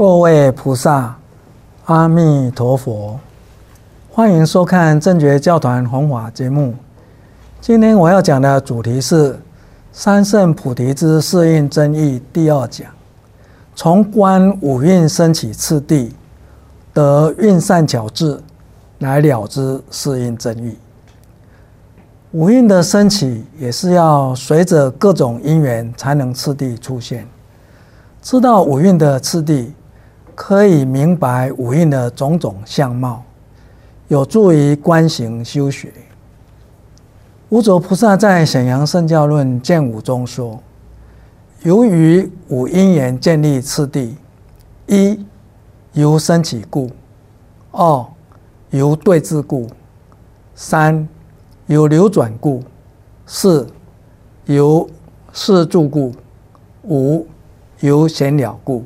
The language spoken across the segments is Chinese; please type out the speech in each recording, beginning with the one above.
各位菩萨，阿弥陀佛，欢迎收看正觉教团弘法节目。今天我要讲的主题是三圣菩提之四蕴真义第二讲，从观五蕴升起次第，得蕴善巧智，来了知四蕴真义。五蕴的升起也是要随着各种因缘才能次第出现。知道五蕴的次第，可以明白五蕴的种种相貌，有助于观行修学。无着菩萨在《显扬圣教论见五》中说，由于五因缘建立次第：一、由升起故；二、由对治故；三、由流转故；四、由事住故；五、由显了故。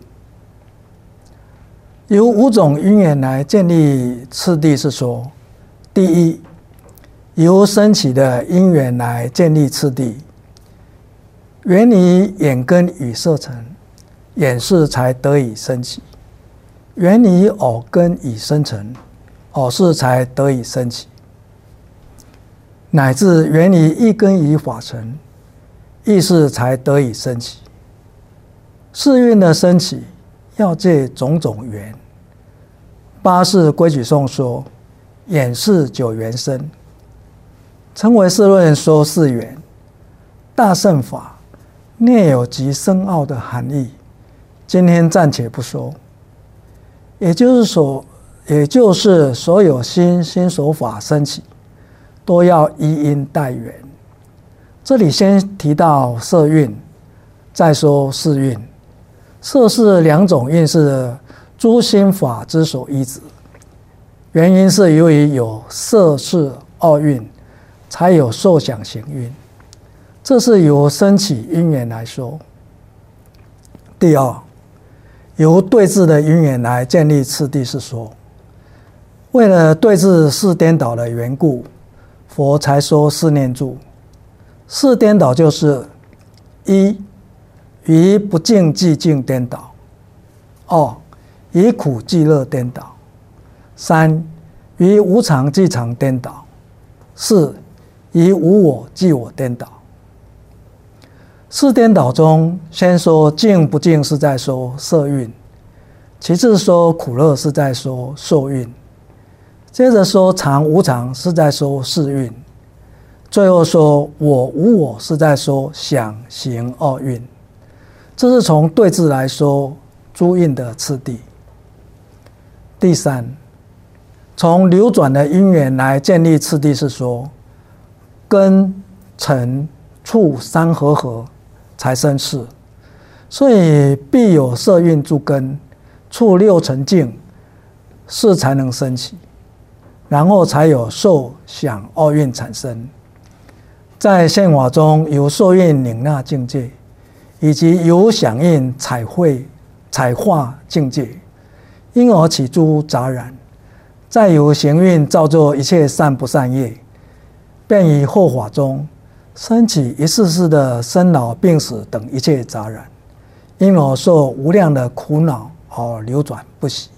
由五种因缘来建立次第是说，第一，由升起的因缘来建立次第，缘于眼根与色尘，眼识才得以升起；缘于耳根与声尘，耳识才得以升起；乃至缘于意根与法尘，意识才得以升起。四蕴的升起，要借种种缘。八识规矩颂说，眼识九缘生，成唯识论说四缘。大乘法内有极深奥的含义，今天暂且不说。也就是所有心所法升起，都要依因带缘。这里先提到色蕴，再说四蕴。色是两种蕴是诸心法之所依止，原因是由于有色识二蕴，才有受想行蕴。这是由升起因缘来说。第二，由对治的因缘来建立次第是说，为了对治四颠倒的缘故，佛才说四念住。四颠倒就是一、于不净即净颠倒；二、于苦即乐颠倒；三、于无常即常颠倒；四、于无我即我颠倒。四颠倒中，先说净不净是在说色蕴，其次说苦乐是在说受蕴，接着说常无常是在说识蕴，最后说我无我是在说想行二蕴。这是从对治来说诸蕴的次第。第三，从流转的因缘来建立次第是说，根、尘、触三合才生识，所以必有色蕴助根，触六尘境，识才能升起，然后才有受想二蕴产生。在现法中，由受蕴领纳境界，以及由响应彩化境界，因而起诸杂染，再由行运造作一切善不善业，便于后法中升起一世世的生老病死等一切杂染，因而受无量的苦恼而流转不息。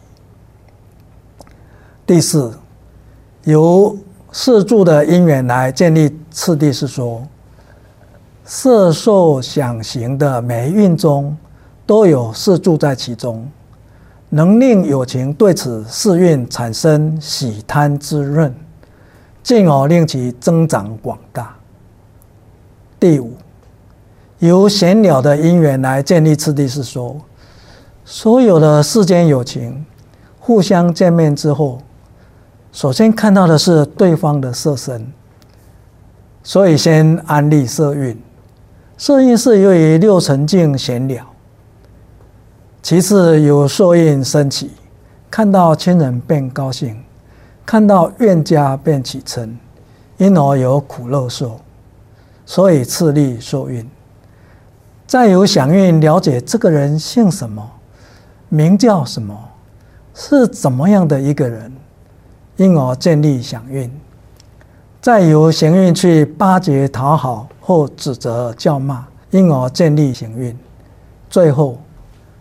第四，由事住的因缘来建立次第是说，色受想行的每一蕴中都有事住在其中，能令有情对此四蕴产生喜贪之润，进而令其增长广大。第五，由显了的因缘来建立次第是说，所有的世间有情互相见面之后，首先看到的是对方的色身，所以先安立色蕴。色蕴是由于六尘境显了，其次由受蕴升起，看到亲人便高兴，看到怨家便起嗔，因而有苦乐受，所以次立受蕴。再由想蕴了解这个人姓什么，名叫什么，是怎么样的一个人，因而建立想蕴。再由行蕴去巴结讨好或指责叫骂，因而建立行蕴。最后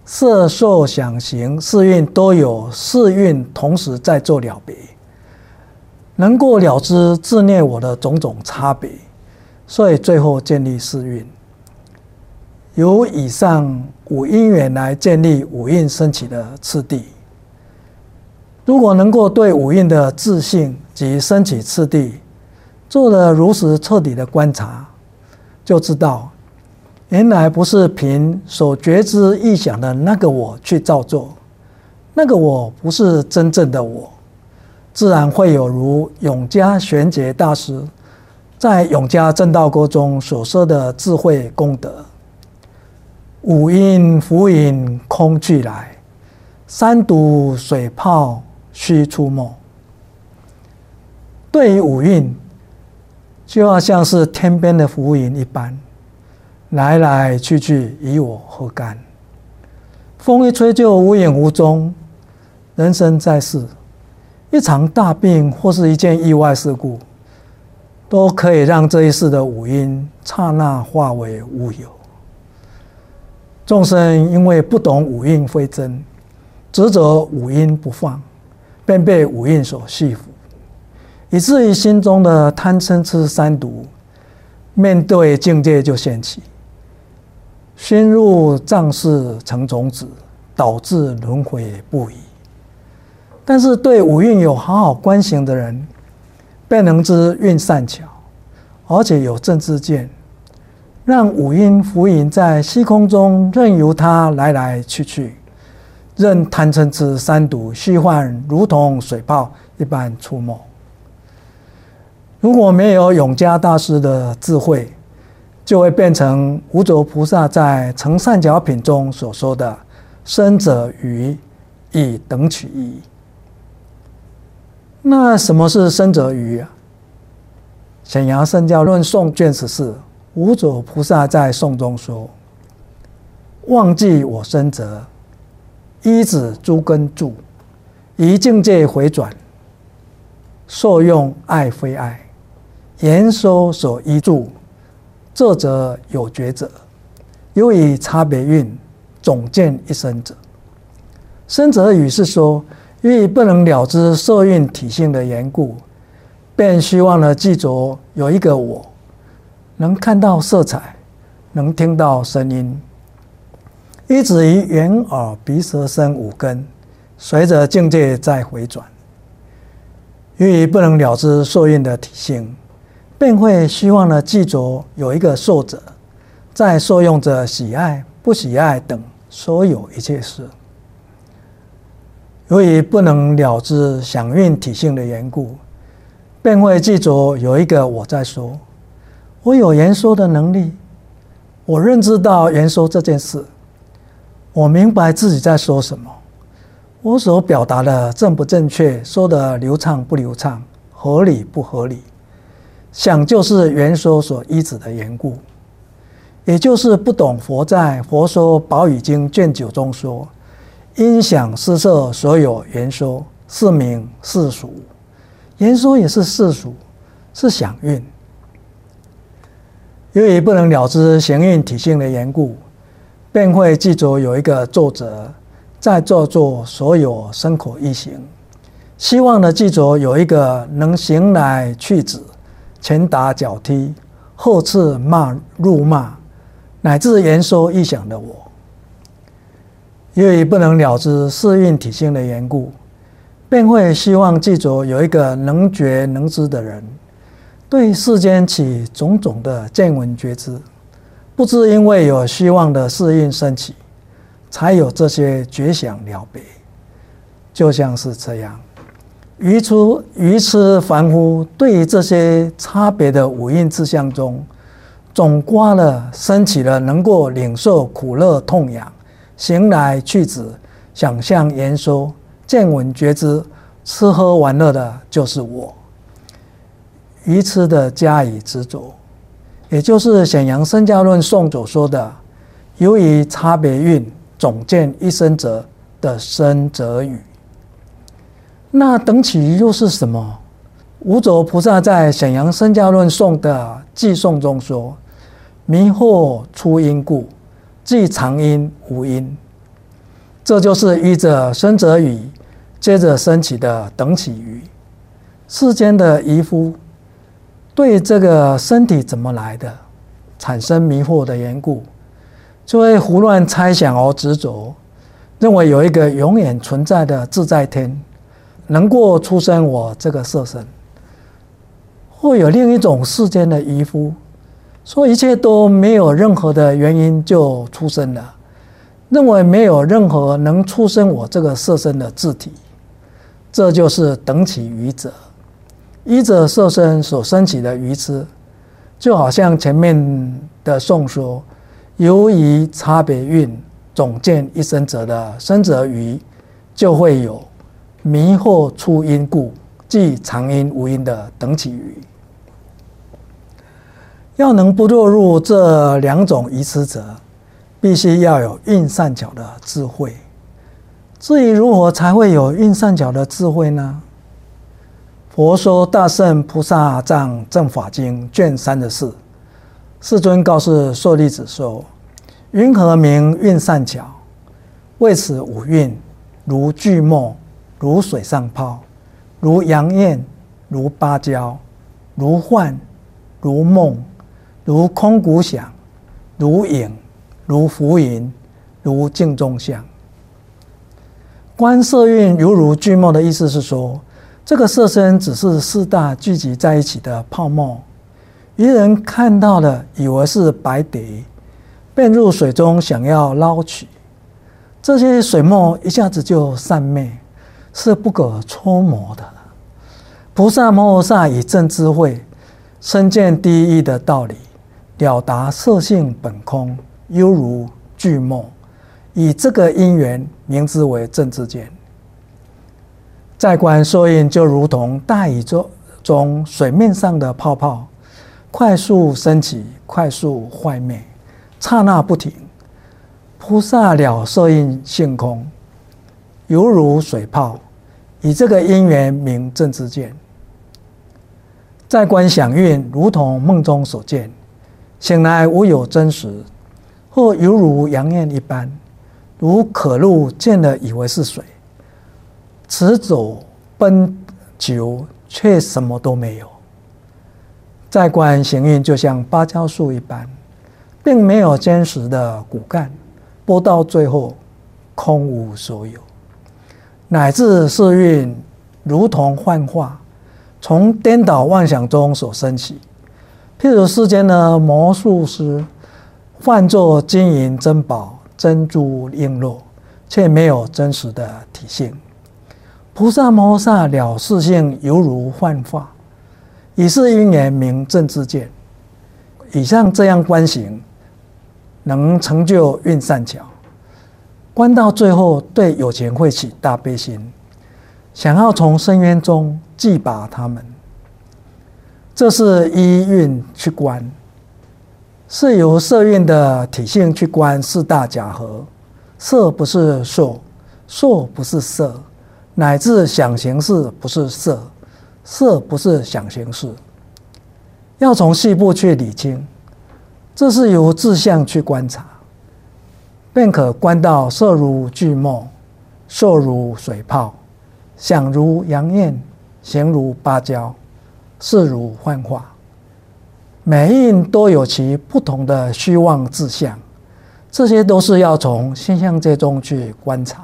色受想行四蕴都有四蕴同时在做了别，能够了知自念我的种种差别，所以最后建立四蕴。由以上五因缘来建立五蕴升起的次第。如果能够对五蕴的自性及升起次第做了如实彻底的观察，就知道原来不是凭所觉知臆想的那个我去造作，那个我不是真正的我，自然会有如永嘉玄觉大师在《永嘉正道歌》中所说的智慧功德：五阴浮影空俱来，三毒水泡须出没。对于五蕴，就要像是天边的浮云一般，来来去去，与我何干？风一吹就无影无踪。人生在世，一场大病或是一件意外事故，都可以让这一世的五阴刹那化为乌有。众生因为不懂五蕴非真，执着五阴不放，便被五蕴所束缚，以至于心中的贪嗔痴三毒，面对境界就现起，熏入脏室成种子，导致轮回不已。但是对五蕴有好好观行的人，便能知运善巧，而且有正知见，让五阴浮影在虚空中任由它来来去去，任贪嗔痴三毒虚幻如同水泡一般出没。如果没有永嘉大师的智慧，就会变成无着菩萨在《成善巧品》中所说的生者愚，以等取义。那什么是生者愚啊？显扬圣教论颂卷14，无着菩萨在颂中说：忘记我生者，依止诸根住，以境界回转，受用爱非爱，言说所依住，这则有觉者，有以差别蕴总见一生者。生者语是说，由于不能了知色蕴体性的缘故，便希望呢记着有一个我，能看到色彩，能听到声音，依止于眼耳鼻舌身五根，随着境界再回转。由于不能了知受蕴的体性，便会希望呢记着有一个受者，在受用者喜爱不喜爱等所有一切事。由于不能了知想蕴体性的缘故，便会记着有一个我在说，我有言说的能力，我认知到言说这件事，我明白自己在说什么，我所表达的正不正确，说的流畅不流畅，合理不合理，想就是言说所依止的缘故。也就是不懂佛在《佛说宝语经》卷9中说，因想施设所有言说，是名世俗。言说也是世俗，是想蕴。由于不能了知行蕴体性的缘故，便会记着有一个作者在作所有身口意行，希望呢记着有一个能行来去止，前打脚踢，后斥辱骂，乃至言说意想的我。由于不能了知四蕴体性的缘故，便会希望记着有一个能觉能知的人，对世间起种种的见闻觉知，不知因为有希望的四蕴升起，才有这些觉想了别。就像是这样，愚痴凡夫对于这些差别的五蕴之相中，总刮了升起了能够领受苦乐痛痒，行来去止，想象言说，见闻觉知，吃喝玩乐的就是我。愚痴的加以执着，也就是显扬圣教论颂所说的由于差别蕴总见一生者的生者语。那等起又是什么？无着菩萨在显扬圣教论颂的偈颂中说：迷惑出因故，即常因无因。 这就是依着生者语，接着升起的等起语。世间的渔夫对这个身体怎么来的产生迷惑的缘故，就会胡乱猜想而执着，认为有一个永远存在的自在天能够出生我这个色身，或有另一种世间的渔夫说一切都没有任何的原因就出生了，认为没有任何能出生我这个色身的自体，这就是等起愚者。依着色身所生起的愚痴，就好像前面的颂说，由于差别运总见一生者的生者愚，就会有迷惑出因故，即常因无因的等起愚。要能不落入这两种愚痴者，必须要有运善巧的智慧。至于如何才会有运善巧的智慧呢？佛说《大乘菩萨藏正法经》卷3的4，世尊告诉舍利子说：“云何名运善巧？为此五蕴，如聚沫，如水上泡，如阳焰，如芭蕉，如幻，如梦，如空谷响，如影，如浮云，如镜中像。”观色蕴犹如聚沫的意思是说，这个色身只是四大聚集在一起的泡沫，愚人看到了以为是白蝶，便入水中想要捞取，这些水沫一下子就散灭，是不可捉摸的。菩萨摩诃萨以正智慧深见第一义的道理，了达色性本空，犹如聚沫，以这个因缘名之为正知见。再观色蕴，就如同大宇宙中水面上的泡泡，快速升起，快速坏灭，刹那不停。菩萨了色蕴性空，犹如水泡，以这个因缘名正知见。再观想蕴，如同梦中所见，醒来无有真实，或犹如阳焰一般，如可露见了以为是水，驰走奔求，却什么都没有。再观行蕴，就像芭蕉树一般，并没有坚实的骨干，播到最后空无所有。乃至色蕴如同幻化，从颠倒妄想中所生起。譬如世间的魔术师换作金银珍宝、珍珠璎珞，却没有真实的体性。菩萨摩诃萨了事性犹如幻化，以是因缘名正知见。以上这样观行，能成就运善巧。观到最后，对有情会起大悲心，想要从深渊中济拔他们。这是依运去观，是由色蕴的体性去观四大假合。色不是受，受不是色，乃至想行识不是色，色不是想行识。要从细部去理清，这是由自相去观察，便可观到色如聚沫，受如水泡，想如阳焰，行如芭蕉，事如幻化。每一印都有其不同的虚妄自相，这些都是要从现象界中去观察。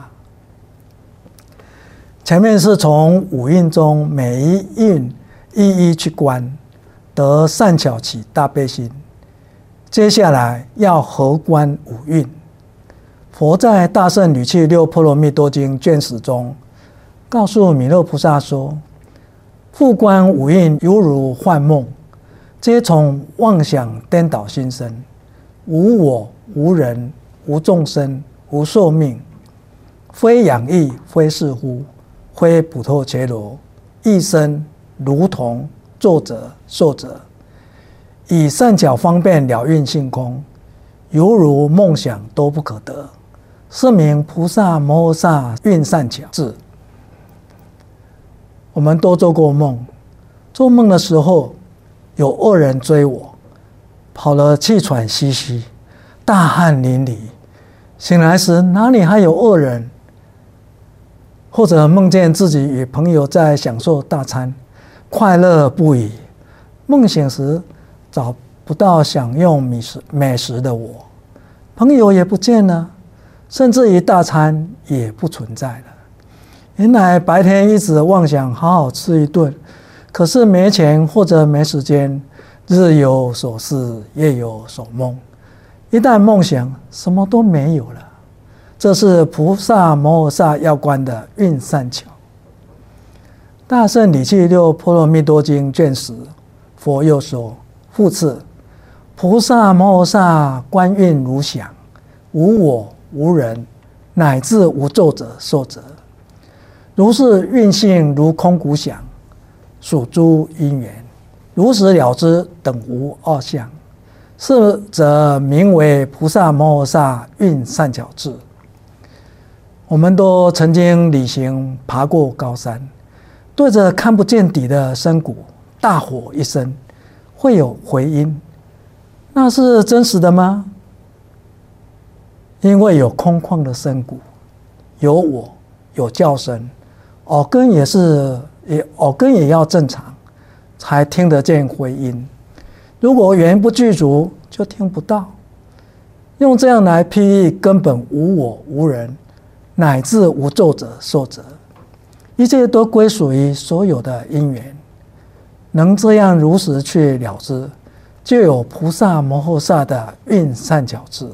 前面是从五蕴中每一蕴一一去观，得善巧起大悲心。接下来要合观五蕴。佛在《大圣吕器六波罗蜜多经》卷10中告诉弥勒菩萨说：复观五蕴犹如幻梦，皆从妄想颠倒心生，无我无人无众生无寿命，非养意非是乎，非普陀伽罗，一生如同作者受者，以善巧方便了蕴性空，犹如梦想都不可得，是名菩萨摩诃萨运善巧智。我们都做过梦，做梦的时候有恶人追我，跑了气喘吁吁，大汗淋漓，醒来时哪里还有恶人， 或者梦见自己与朋友在享受大餐，快乐不已。梦醒时找不到享用美食的我，朋友也不见了，甚至于大餐也不存在了。原来白天一直妄想好好吃一顿，可是没钱或者没时间，日有所思，夜有所梦。一旦梦想，什么都没有了。这是菩萨摩诃萨要观的运善巧。大圣理趣六波罗蜜多经卷10，佛又说：复次，菩萨摩诃萨观运如想，无我无人，乃至无作者受者。如是运性如空谷想，属诸因缘，如实了知，等无二相。是则名为菩萨摩诃萨运善巧智。我们都曾经旅行爬过高山，对着看不见底的深谷大吼一声，会有回音，那是真实的吗？因为有空旷的深谷，有我，有叫声，耳根也要正常，才听得见回音。如果缘不具足，就听不到。用这样来譬喻，根本无我无人，乃至无作者受者，一切都归属于所有的因缘。能这样如实去了知，就有菩萨摩诃萨的运善巧智。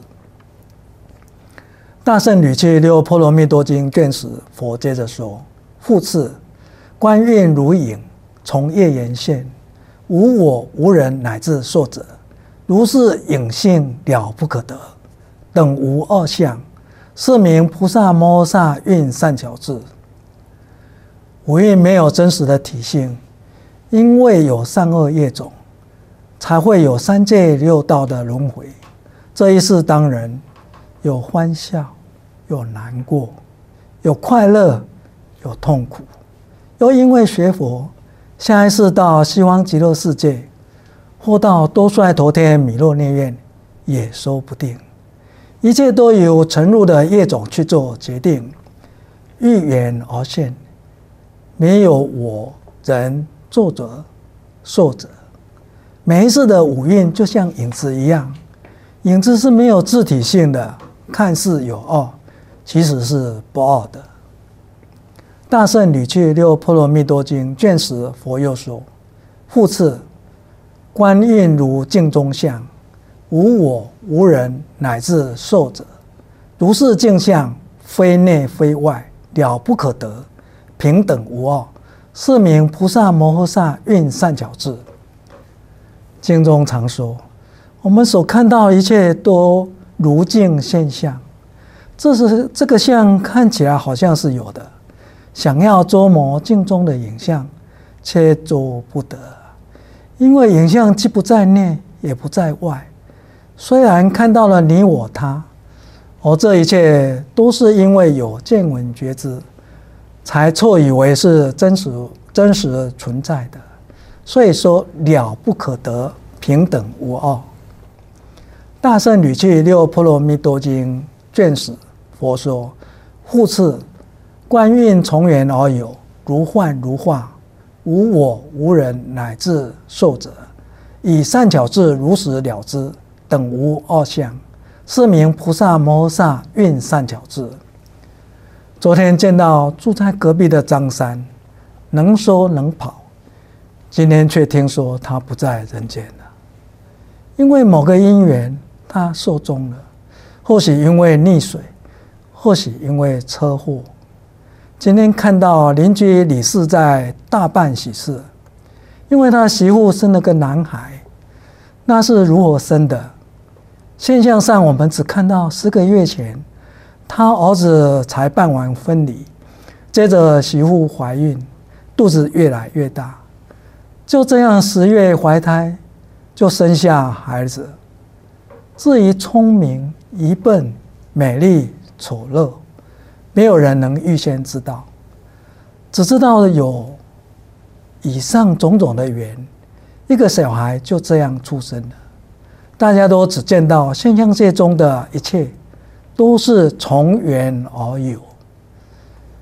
大圣旅趣六波罗蜜多经卷10，佛接着说：复次，观运如影，从业缘现，无我无人乃至受者，如是影性了不可得，等无二相，是名菩萨摩诃萨运善巧智。五蕴没有真实的体性，因为有善恶业种，才会有三界六道的轮回。这一世当人有欢笑，有难过，有快乐，有痛苦。又因为学佛，下一世到西方极乐世界，或到多帅陀天弥勒内院，也说不定。一切都由沉入的业种去做决定，遇缘而现，没有我人作者受者。每一世的五蕴就像影子一样，影子是没有自体性的，看似有二，其实是不二的。大圣旅趣六波罗蜜多经卷10，佛又说：复次，观运如镜中相，无我无人乃至受者，如是镜相，非内非外，了不可得，平等无二，是名菩萨摩诃萨运善巧智。经中常说，我们所看到一切都如镜现象，这个相看起来好像是有的，想要捉摸镜中的影像，却捉不得，因为影像既不在内，也不在外。虽然看到了你我他，而这一切都是因为有见闻觉知，才错以为是真实存在的。所以说了不可得，平等无二。大圣旅趣六波罗蜜多经卷10，佛说：复次，观运从缘而有，如幻如化，无我无人乃至受者，以善巧智如实了知，等无二相，是名菩萨摩诃萨运善巧智。昨天见到住在隔壁的张三，能说能跑，今天却听说他不在人间了。因为某个因缘，他寿终了，或许因为溺水，或许因为车祸。今天看到邻居李氏在大办喜事，因为他媳妇生了个男孩，那是如何生的？现象上我们只看到10个月前，他儿子才办完婚礼，接着媳妇怀孕，肚子越来越大，就这样10月怀胎，就生下孩子。至于聪明、愚笨、美丽、丑陋，没有人能预先知道，只知道有以上种种的缘，一个小孩就这样出生了。大家都只见到现象界中的一切都是从缘而有，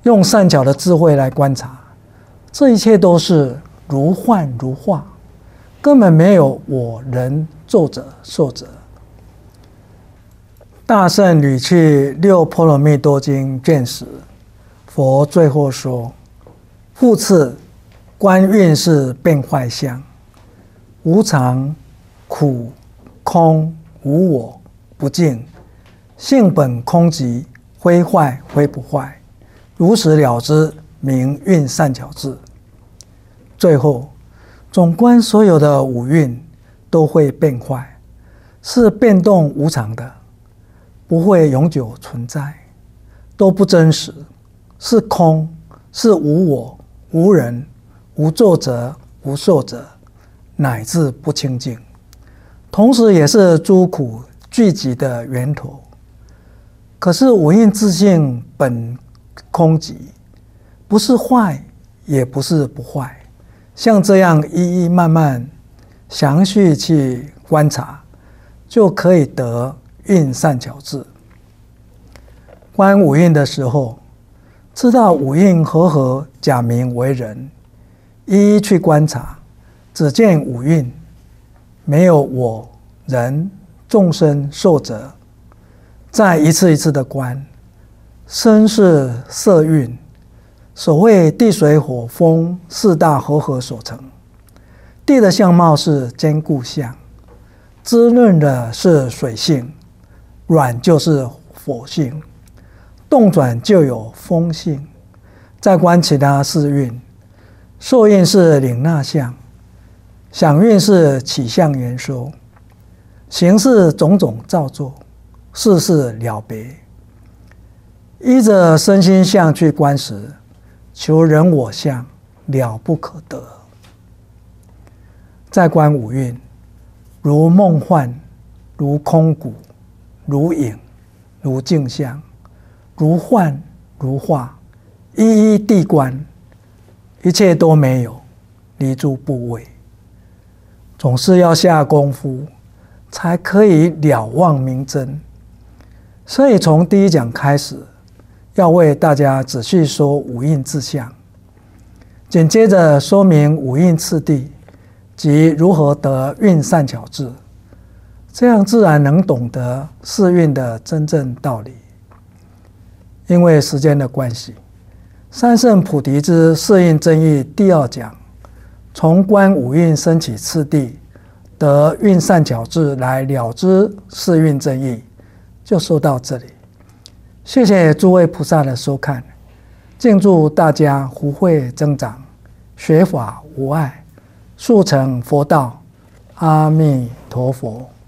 用善巧的智慧来观察，这一切都是如幻如化，根本没有我人作者受者。大圣缕趣六波罗蜜多经卷10，佛最后说：复次，观运势变坏相，无常、苦、空、无我、不净，性本空寂，非坏非不坏，如实了之，名运善巧智。最后，总观所有的五蕴都会变坏，是变动无常的，不会永久存在，都不真实，是空，是无我、无人、无作者、无受者，乃至不清净，同时也是诸苦聚集的源头。可是五蕴自性本空寂，不是坏，也不是不坏。像这样一一慢慢详细去观察，就可以得运善巧智。观五蕴的时候，知道五蕴和合假名为人，一一去观察，只见五蕴没有我、人、众生、寿者。再一次一次的观，身是色蕴，所谓地水火风四大和合所成。地的相貌是坚固相，滋润的是水性，软就是火性，动转就有风性。再观其他四蕴，受蕴是领纳相，想蕴是起相缘收，行是种种造作，事事了别。依着身心相去观时，求人我相了不可得。再观五蕴，如梦幻，如空谷，如影，如镜像，如幻如化，一一谛观，一切都没有，离诸部位。总是要下功夫，才可以了望明真。所以从第一讲开始，要为大家仔细说五蕴自相，紧接着说明五蕴次第及如何得运善巧智，这样自然能懂得四蕴的真正道理。因为时间的关系，三圣菩提之四蕴真义第2讲，从观五蕴升起次第，得运善巧智来了知四蕴真义，就说到这里。谢谢诸位菩萨的收看，敬祝大家福慧增长，学法无碍，速成佛道。阿弥陀佛。